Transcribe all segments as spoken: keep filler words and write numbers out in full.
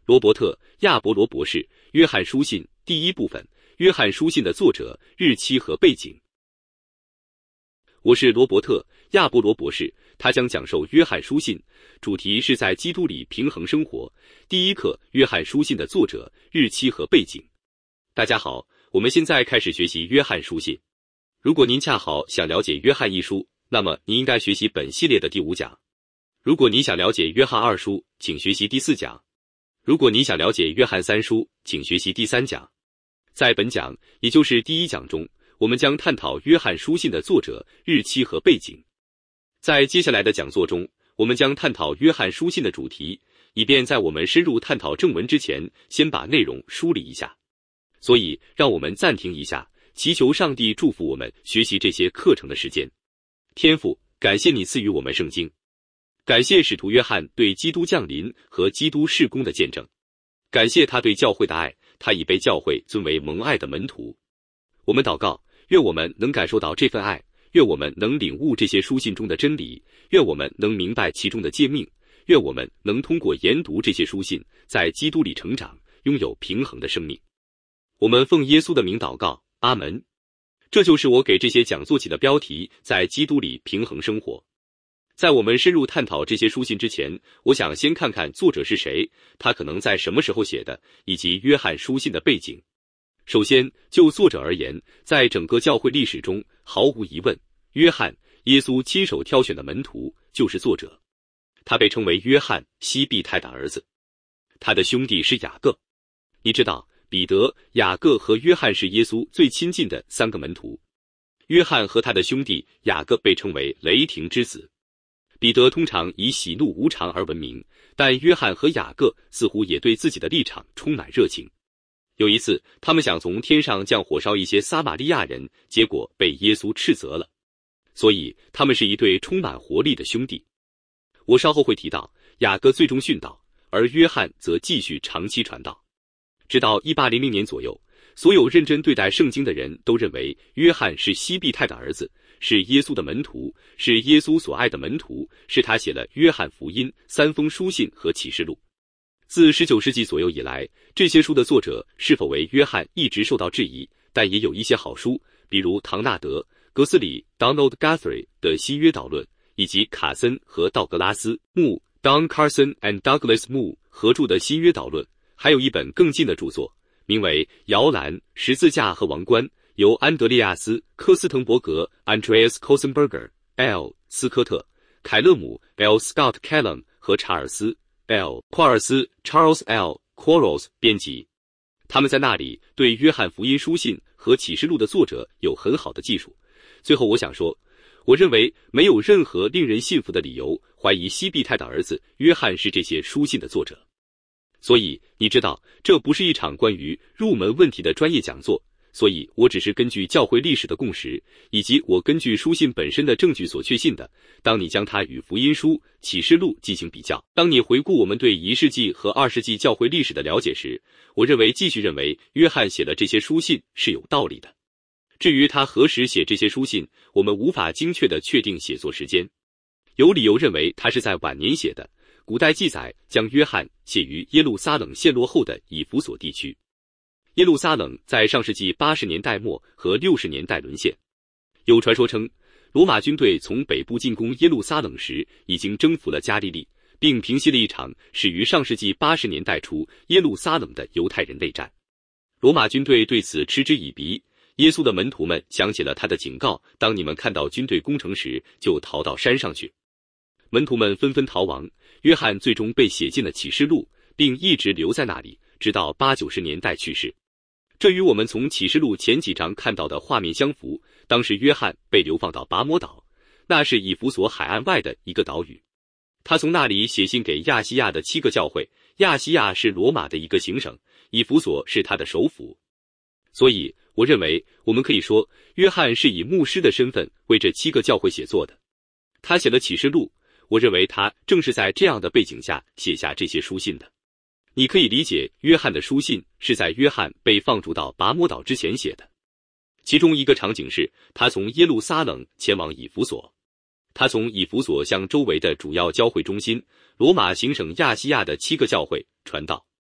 罗伯特·亚伯罗博士，约翰书信第一部分，约翰书信的作者、日期和背景。我是罗伯特·亚伯罗博士，他将讲授约翰书信，主题是在基督里平衡生活。第一课，约翰书信的作者、日期和背景。大家好，我们现在开始学习约翰书信。如果您恰好想了解约翰一书，那么您应该学习本系列的第五讲。如果您想了解约翰二书，请学习第四讲。如果您想了解约翰三书，请学习第三讲。在本讲，也就是第一讲中，我们将探讨约翰书信的作者、日期和背景。在接下来的讲座中，我们将探讨约翰书信的主题，以便在我们深入探讨正文之前，先把内容梳理一下。所以，让我们暂停一下，祈求上帝祝福我们学习这些课程的时间。天父，感谢你赐予我们圣经。感谢使徒约翰对基督降临和基督事工的见证，感谢他对教会的爱，他已被教会尊为蒙爱的门徒。我们祷告，愿我们能感受到这份爱，愿我们能领悟这些书信中的真理，愿我们能明白其中的诫命，愿我们能通过研读这些书信，在基督里成长，拥有平衡的生命。我们奉耶稣的名祷告，阿门。这就是我给这些讲座起的标题，在基督里平衡生活。在我们深入探讨这些书信之前，我想先看看作者是谁，他可能在什么时候写的，以及约翰书信的背景。首先，就作者而言，在整个教会历史中，毫无疑问，约翰，耶稣亲手挑选的门徒，就是作者。他被称为约翰，西庇太的儿子。他的兄弟是雅各。你知道，彼得、雅各和约翰是耶稣最亲近的三个门徒。约翰和他的兄弟雅各被称为雷霆之子。彼得通常以喜怒无常而闻名，但约翰和雅各似乎也对自己的立场充满热情。有一次，他们想从天上降火烧一些撒玛利亚人，结果被耶稣斥责了。所以，他们是一对充满活力的兄弟。我稍后会提到，雅各最终殉道，而约翰则继续长期传道。直到一八零零年左右，所有认真对待圣经的人都认为约翰是西庇太的儿子，是耶稣的门徒，是耶稣所爱的门徒，是他写了约翰福音、三封书信和启示录。自十九世纪左右以来，这些书的作者是否为约翰一直受到质疑，但也有一些好书，比如唐纳德、格斯里 Donald Guthrie 的新约导论，以及卡森和道格拉斯 Moore Don Carson and Douglas Moore 合著的新约导论，还有一本更近的著作，名为《摇篮、十字架和王冠》，由安德烈亚斯·科斯滕伯格 Andreas Kostenberger、L. 斯科特、凯勒姆 L. Scott Callum 和查尔斯 L. 夸尔斯 Charles L. Quarles 编辑。他们在那里对约翰福音书信和启示录的作者有很好的技术。最后我想说，我认为没有任何令人信服的理由怀疑西庇太的儿子约翰是这些书信的作者。所以，你知道，这不是一场关于入门问题的专业讲座，所以我只是根据教会历史的共识，以及我根据书信本身的证据所确信的。当你将它与福音书、启示录进行比较，当你回顾我们对一世纪和二世纪教会历史的了解时，我认为继续认为约翰写了这些书信是有道理的。至于他何时写这些书信，我们无法精确地确定写作时间。有理由认为他是在晚年写的。古代记载将约翰写于耶路撒冷陷落后的以弗所地区。耶路撒冷在上世纪八十年代末和六十年代沦陷。有传说称，罗马军队从北部进攻耶路撒冷时，已经征服了加利利，并平息了一场始于上世纪八十年代初耶路撒冷的犹太人内战。罗马军队对此嗤之以鼻。耶稣的门徒们想起了他的警告：当你们看到军队攻城时，就逃到山上去。门徒们纷纷逃亡，约翰最终被写进了启示录，并一直留在那里，直到八九十年代去世。这与我们从启示录前几章看到的画面相符。当时约翰被流放到拔摩岛，那是以弗所海岸外的一个岛屿。他从那里写信给亚细亚的七个教会，亚细亚是罗马的一个行省，以弗所是他的首府。所以，我认为我们可以说，约翰是以牧师的身份为这七个教会写作的。他写了启示录。我认为他正是在这样的背景下写下这些书信的。你可以理解约翰的书信是在约翰被放逐到拔摩岛之前写的。其中一个场景是他从耶路撒冷前往以弗所，他从以弗所向周围的主要教会中心罗马行省亚细亚的七个教会传道。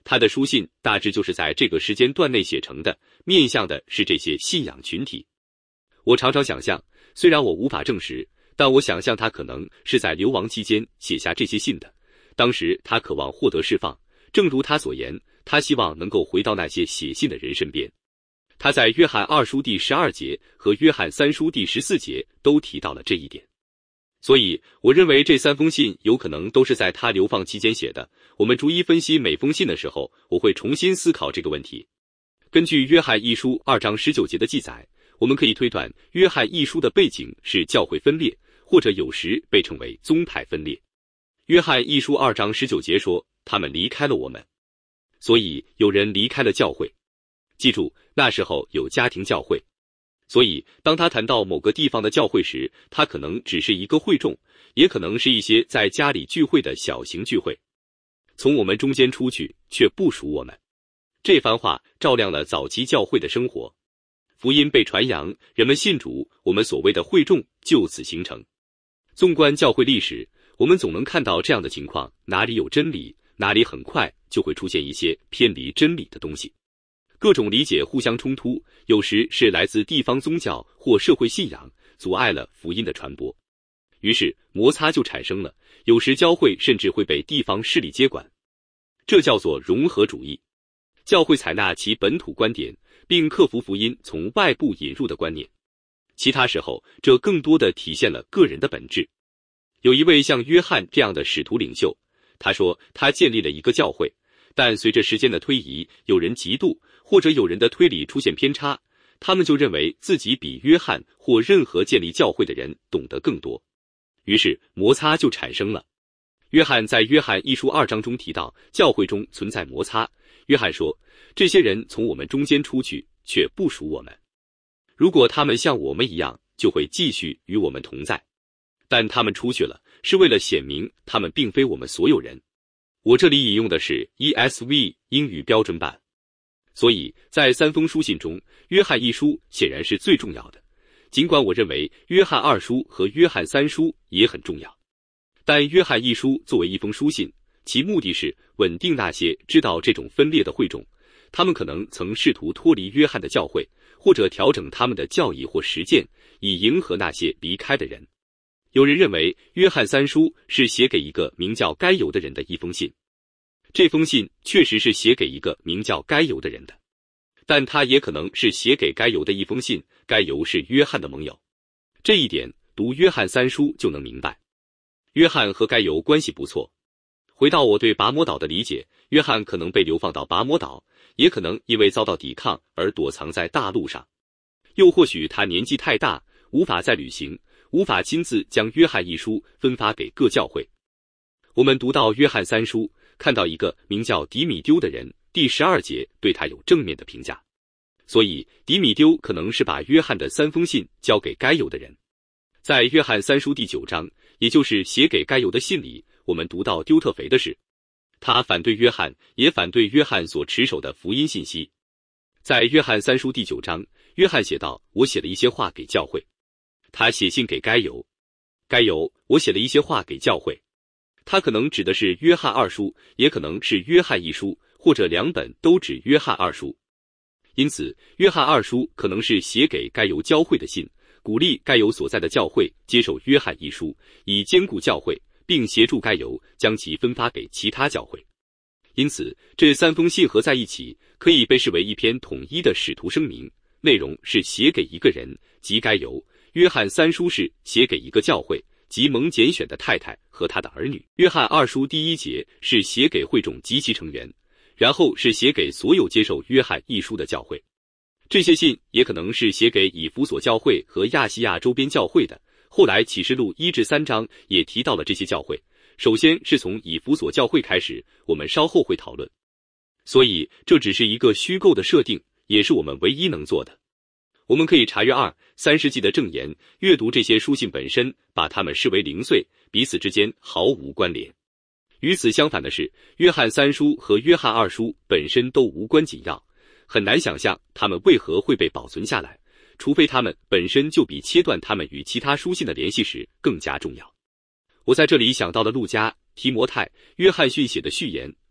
他的书信大致就是在这个时间段内写成的，面向的是这些信仰群体。我常常想象，虽然我无法证实，但我想象他可能是在流亡期间写下这些信的。当时他渴望获得释放，正如他所言，他希望能够回到那些写信的人身边。他在约翰二书第十二节和约翰三书第十四节都提到了这一点。所以我认为这三封信有可能都是在他流放期间写的。我们逐一分析每封信的时候，我会重新思考这个问题。根据约翰一书二章十九节的记载，我们可以推断约翰一书的背景是教会分裂，或者有时被称为宗派分裂。约翰一书二章十九节说，他们离开了我们。所以有人离开了教会。记住，那时候有家庭教会。所以当他谈到某个地方的教会时，他可能只是一个会众，也可能是一些在家里聚会的小型聚会。从我们中间出去，却不属我们。这番话照亮了早期教会的生活。福音被传扬，人们信主，我们所谓的会众就此形成。纵观教会历史，我们总能看到这样的情况，哪里有真理，哪里很快就会出现一些偏离真理的东西。各种理解互相冲突，有时是来自地方宗教或社会信仰，阻碍了福音的传播。于是摩擦就产生了，有时教会甚至会被地方势力接管。这叫做融合主义。教会采纳其本土观点，并克服福音从外部引入的观念。其他时候，这更多地体现了个人的本质。有一位像约翰这样的使徒领袖，他说他建立了一个教会，但随着时间的推移，有人嫉妒，或者有人的推理出现偏差，他们就认为自己比约翰或任何建立教会的人懂得更多。于是摩擦就产生了。约翰在约翰一书二章中提到，教会中存在摩擦。约翰说，这些人从我们中间出去，却不属我们。如果他们像我们一样，就会继续与我们同在。但他们出去了，是为了显明他们并非我们所有人。我这里引用的是 E S V 英语标准版。所以在三封书信中，约翰一书显然是最重要的。尽管我认为约翰二书和约翰三书也很重要，但约翰一书作为一封书信，其目的是稳定那些知道这种分裂的会众，他们可能曾试图脱离约翰的教会，或者调整他们的教义或实践，以迎合那些离开的人。有人认为约翰三书是写给一个名叫该犹的人的一封信。这封信确实是写给一个名叫该犹的人的，但他也可能是写给该犹的一封信，该犹是约翰的盟友。这一点读约翰三书就能明白。约翰和该犹关系不错。回到我对拔摩岛的理解，约翰可能被流放到拔摩岛，也可能因为遭到抵抗而躲藏在大陆上，又或许他年纪太大，无法再旅行，无法亲自将约翰一书分发给各教会。我们读到约翰三书，看到一个名叫迪米丢的人，第十二节对他有正面的评价。所以迪米丢可能是把约翰的三封信交给该犹的人。在约翰三书第九章，也就是写给该犹的信里，我们读到丢特腓的事。他反对约翰，也反对约翰所持守的福音信息。在约翰三书第九章，约翰写道，我写了一些话给教会。他写信给该犹，该犹，我写了一些话给教会。他可能指的是约翰二书，也可能是约翰一书，或者两本都指约翰二书。因此约翰二书可能是写给该犹教会的信，鼓励该犹所在的教会接受约翰一书，以兼顾教会，并协助该犹将其分发给其他教会。因此这三封信合在一起，可以被视为一篇统一的使徒声明，内容是写给一个人，即该犹。约翰三书是写给一个教会，即蒙拣选的太太和他的儿女。约翰二书第一节是写给会众及其成员，然后是写给所有接受约翰一书的教会。这些信也可能是写给以弗所教会和亚细亚周边教会的。后来启示录一至三章也提到了这些教会，首先是从以弗所教会开始，我们稍后会讨论。所以这只是一个虚构的设定，也是我们唯一能做的。我们可以查阅二、三世纪的证言，阅读这些书信本身，把它们视为零碎，彼此之间毫无关联。与此相反的是，约翰三书和约翰二书本身都无关紧要，很难想象他们为何会被保存下来，除非他们本身就比切断他们与其他书信的联系时更加重要。我在这里想到了路加、提摩太、约翰逊写的序言，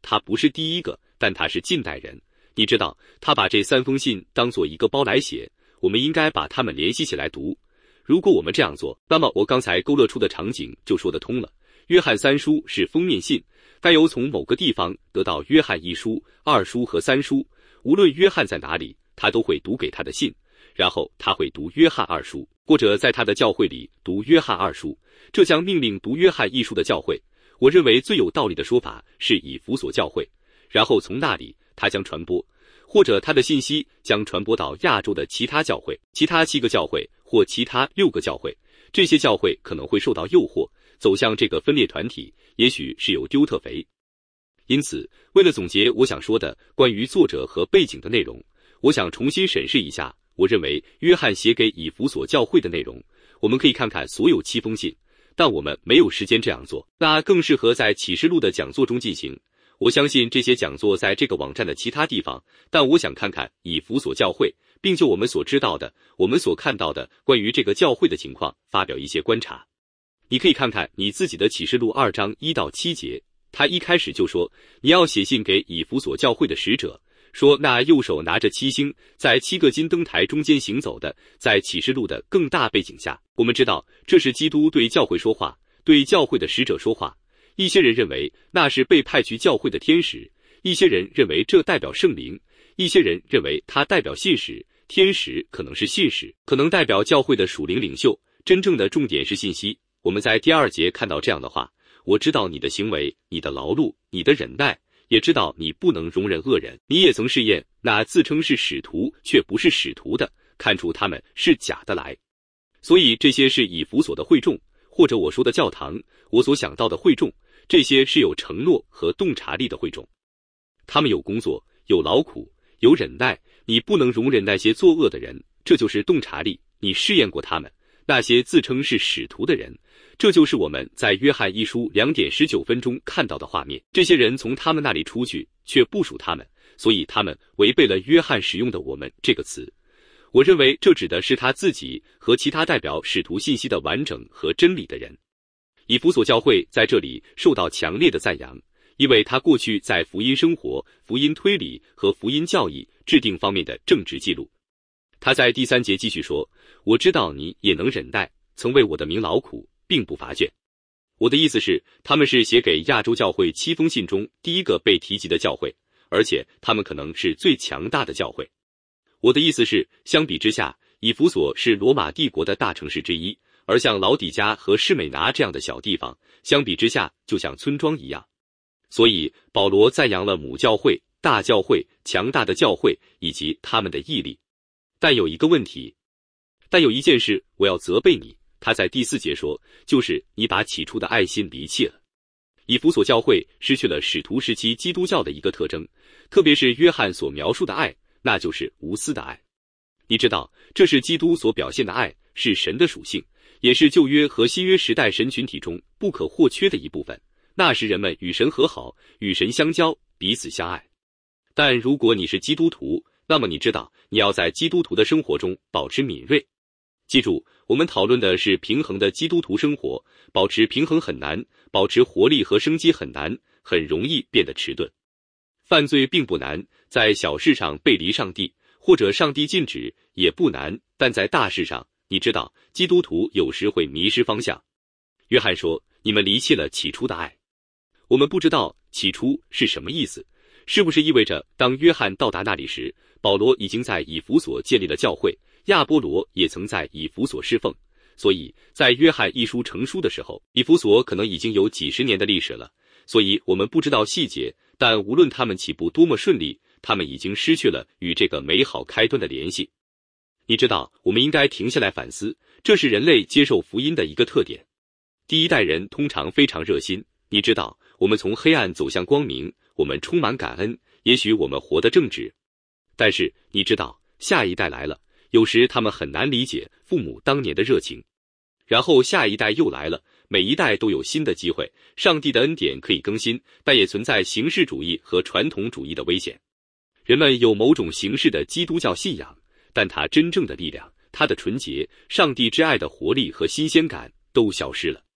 他不是第一个，但他是近代人。你知道，他把这三封信当做一个包来写，我们应该把它们联系起来读。如果我们这样做，那么我刚才勾勒出的场景就说得通了。约翰三书是封面信，该由从某个地方得到约翰一书、二书和三书，无论约翰在哪里，他都会读给他的信，然后他会读约翰二书，或者在他的教会里读约翰二书，这将命令读约翰一书的教会。我认为最有道理的说法是以弗所教会，然后从那里他将传播，或者他的信息将传播到亚洲的其他教会，其他七个教会或其他六个教会。这些教会可能会受到诱惑，走向这个分裂团体，也许是有丢特肥。因此，为了总结我想说的关于作者和背景的内容，我想重新审视一下我认为约翰写给以弗所教会的内容。我们可以看看所有七封信，但我们没有时间这样做，那更适合在启示录的讲座中进行。我相信这些讲座在这个网站的其他地方，但我想看看以弗所教会，并就我们所知道的、我们所看到的关于这个教会的情况发表一些观察。你可以看看你自己的启示录二章一到七节，他一开始就说你要写信给以弗所教会的使者，说那右手拿着七星，在七个金灯台中间行走的。在启示录的更大背景下，我们知道这是基督对教会说话，对教会的使者说话。一些人认为那是被派去教会的天使，一些人认为这代表圣灵，一些人认为它代表信使，天使可能是信使，可能代表教会的属灵领袖。真正的重点是信息。我们在第二节看到这样的话，我知道你的行为，你的劳碌，你的忍耐，也知道你不能容忍恶人。你也曾试验那自称是使徒却不是使徒的，看出他们是假的来。所以这些是以弗所的会众，或者我说的教堂，我所想到的会众，这些是有承诺和洞察力的会众。他们有工作，有劳苦，有忍耐，你不能容忍那些作恶的人，这就是洞察力。你试验过他们。那些自称是使徒的人，这就是我们在约翰一书两点十九分中看到的画面。这些人从他们那里出去，却不属他们，所以他们违背了约翰使用的我们这个词。我认为这指的是他自己和其他代表使徒信息的完整和真理的人。以弗所教会在这里受到强烈的赞扬，因为他过去在福音生活、福音推理和福音教义制定方面的正直记录。他在第三节继续说，我知道你也能忍耐，曾为我的名劳苦，并不乏倦。我的意思是，他们是写给亚洲教会七封信中第一个被提及的教会，而且他们可能是最强大的教会。我的意思是，相比之下，以弗所是罗马帝国的大城市之一，而像老底嘉和士美拿这样的小地方，相比之下就像村庄一样。所以保罗赞扬了母教会、大教会、强大的教会以及他们的毅力。但有一个问题，但有一件事我要责备你，他在第四节说，就是你把起初的爱心离弃了。以弗所教会失去了使徒时期基督教的一个特征，特别是约翰所描述的爱，那就是无私的爱。你知道，这是基督所表现的爱，是神的属性，也是旧约和新约时代神群体中不可或缺的一部分。那时人们与神和好，与神相交，彼此相爱。但如果你是基督徒，那么你知道，你要在基督徒的生活中保持敏锐。记住，我们讨论的是平衡的基督徒生活，保持平衡很难，保持活力和生机很难，很容易变得迟钝。犯罪并不难，在小事上背离上帝，或者上帝禁止也不难，但在大事上，你知道，基督徒有时会迷失方向。约翰说，你们离弃了起初的爱。我们不知道起初是什么意思，是不是意味着当约翰到达那里时，保罗已经在以弗所建立了教会，亚波罗也曾在以弗所侍奉，所以在约翰一书成书的时候，以弗所可能已经有几十年的历史了。所以我们不知道细节，但无论他们起步多么顺利，他们已经失去了与这个美好开端的联系。你知道，我们应该停下来反思，这是人类接受福音的一个特点。第一代人通常非常热心，你知道，我们从黑暗走向光明，我们充满感恩，也许我们活得正直。但是你知道，下一代来了，有时他们很难理解父母当年的热情。然后下一代又来了，每一代都有新的机会，上帝的恩典可以更新，但也存在形式主义和传统主义的危险。人们有某种形式的基督教信仰，但它真正的力量，它的纯洁，上帝之爱的活力和新鲜感都消失了。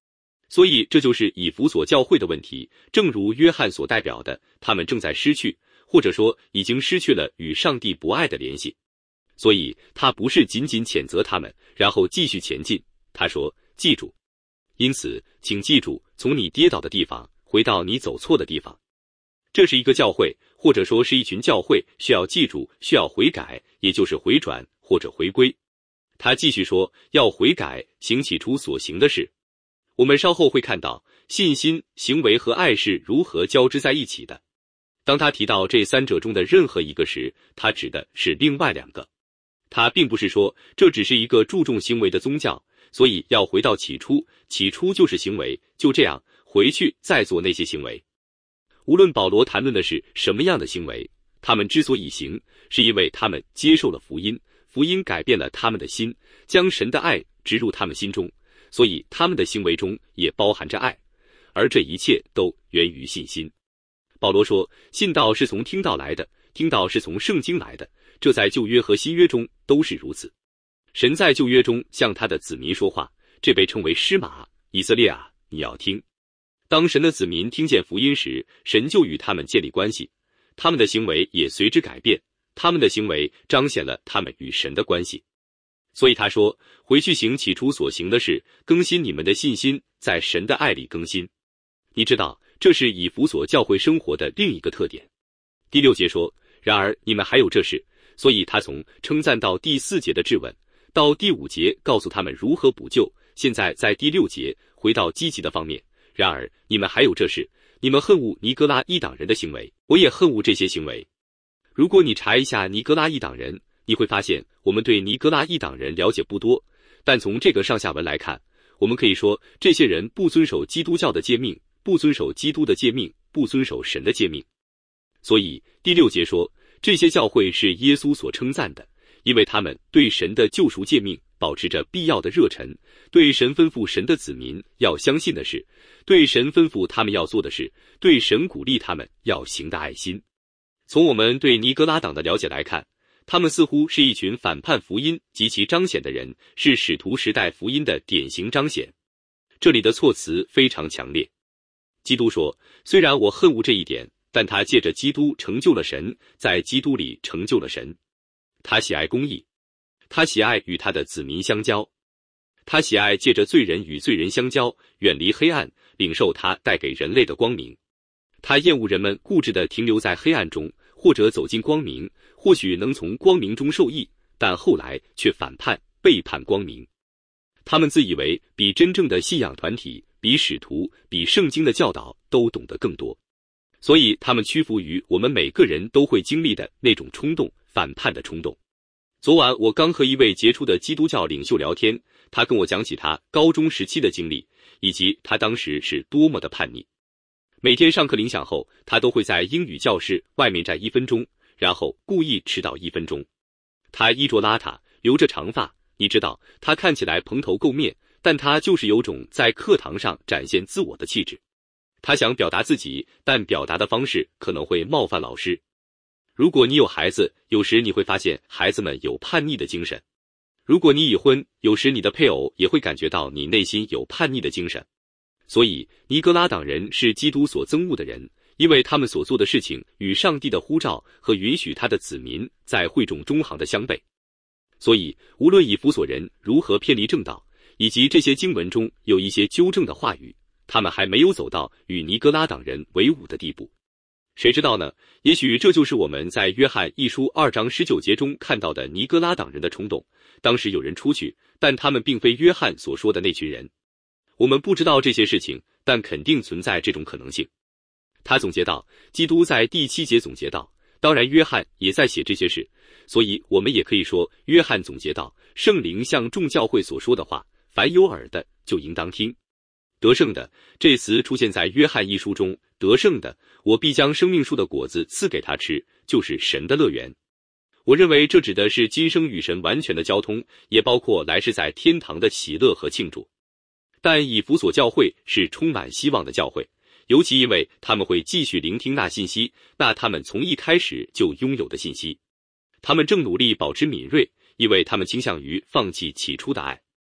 所以这就是以弗所教会的问题，正如约翰所代表的，他们正在失去，或者说已经失去了与上帝博爱的联系。所以他不是仅仅谴责他们，然后继续前进。他说，记住，因此请记住，从你跌倒的地方回到你走错的地方。这是一个教会，或者说是一群教会，需要记住，需要悔改，也就是回转或者回归。他继续说，要悔改，行起初所行的事。我们稍后会看到信心、行为和爱是如何交织在一起的。当他提到这三者中的任何一个时，他指的是另外两个。他并不是说这只是一个注重行为的宗教，所以要回到起初，起初就是行为，就这样回去再做那些行为。无论保罗谈论的是什么样的行为，他们之所以行，是因为他们接受了福音，福音改变了他们的心，将神的爱植入他们心中，所以他们的行为中也包含着爱，而这一切都源于信心。保罗说，信道是从听道来的，听道是从圣经来的，这在旧约和新约中都是如此。神在旧约中向他的子民说话，这被称为施玛，以色列啊，你要听。当神的子民听见福音时，神就与他们建立关系，他们的行为也随之改变，他们的行为彰显了他们与神的关系。所以他说，回去行起初所行的事，更新你们的信心，在神的爱里更新。你知道，这是以弗所教会生活的另一个特点。第六节说，然而你们还有这事，所以他从称赞到第四节的质问，到第五节告诉他们如何补救，现在在第六节回到积极的方面。然而你们还有这事，你们恨恶尼哥拉一党人的行为，我也恨恶这些行为。如果你查一下尼哥拉一党人，你会发现我们对尼哥拉一党人了解不多，但从这个上下文来看，我们可以说这些人不遵守基督教的诫命，不遵守基督的诫命，不遵守神的诫命。所以第六节说，这些教会是耶稣所称赞的，因为他们对神的救赎诫命保持着必要的热忱，对神吩咐神的子民要相信的事，对神吩咐他们要做的事，对神鼓励他们要行的爱心。从我们对尼哥拉党的了解来看，他们似乎是一群反叛福音及其彰显的人，是使徒时代福音的典型彰显。这里的措辞非常强烈。基督说，虽然我恨恶这一点，但他借着基督成就了神，在基督里成就了神。他喜爱公义，他喜爱与他的子民相交，他喜爱借着罪人与罪人相交，远离黑暗，领受他带给人类的光明。他厌恶人们固执地停留在黑暗中，或者走进光明，或许能从光明中受益，但后来却反叛背叛光明。他们自以为比真正的信仰团体，比使徒，比圣经的教导都懂得更多，所以他们屈服于我们每个人都会经历的那种冲动，反叛的冲动。昨晚我刚和一位杰出的基督教领袖聊天，他跟我讲起他高中时期的经历，以及他当时是多么的叛逆。每天上课铃响后，他都会在英语教室外面站一分钟，然后故意迟到一分钟。他衣着邋遢，留着长发，你知道，他看起来蓬头垢面，但他就是有种在课堂上展现自我的气质。他想表达自己，但表达的方式可能会冒犯老师。如果你有孩子，有时你会发现孩子们有叛逆的精神。如果你已婚，有时你的配偶也会感觉到你内心有叛逆的精神。所以尼哥拉党人是基督所憎恶的人，因为他们所做的事情与上帝的呼召和允许他的子民在会众中行的相悖。所以无论以弗所人如何偏离正道，以及这些经文中有一些纠正的话语，他们还没有走到与尼哥拉党人为伍的地步。谁知道呢？也许这就是我们在约翰一书二章十九节中看到的尼哥拉党人的冲动。当时有人出去，但他们并非约翰所说的那群人。我们不知道这些事情，但肯定存在这种可能性。他总结道，基督在第七节总结道，当然约翰也在写这些事，所以我们也可以说约翰总结道，圣灵向众教会所说的话，凡有耳的就应当听。得胜的这词出现在约翰一书中，得胜的，我必将生命树的果子赐给他吃，就是神的乐园。我认为这指的是今生与神完全的交通，也包括来世在天堂的喜乐和庆祝。但以弗所教会是充满希望的教会，尤其因为他们会继续聆听那信息，那他们从一开始就拥有的信息。他们正努力保持敏锐，因为他们倾向于放弃起初的爱。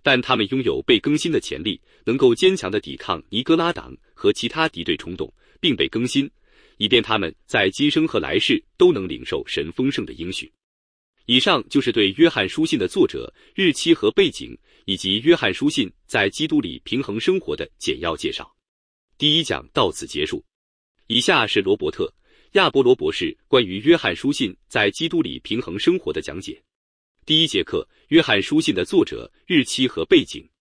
但他们拥有被更新的潜力，能够坚强地抵抗尼哥拉党和其他敌对冲动，并被更新，以便他们在今生和来世都能领受神丰盛的应许。以上就是对约翰书信的作者、日期和背景，以及约翰书信在基督里平衡生活的简要介绍。第一讲到此结束。以下是罗伯特·亚波罗博士关于约翰书信在基督里平衡生活的讲解。第一节课：约翰书信的作者、日期和背景。